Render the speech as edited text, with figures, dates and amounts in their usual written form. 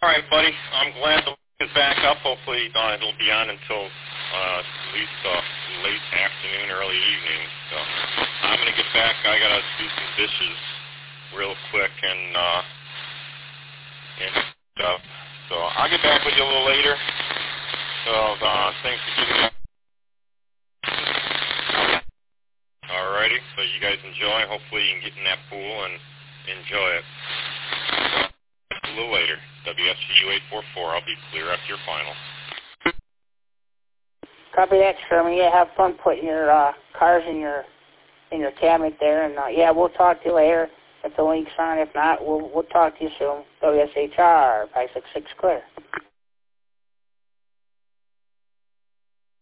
All right, buddy. I'm glad the link is back up. Hopefully it'll be on until at least late afternoon, early evening. So I'm going to get back. I got to do some dishes real quick and stuff. So I'll get back with you a little later. So thanks for giving me. All righty. So you guys enjoy. Hopefully you can get in that pool and enjoy it. A little later. WFCU 844. I'll be clear after your final. Copy that, Sherman. Yeah, have fun putting your cars in your cabinet there, and yeah, we'll talk to you later if the link's on. If not, we'll talk to you soon. WSHR 566 clear.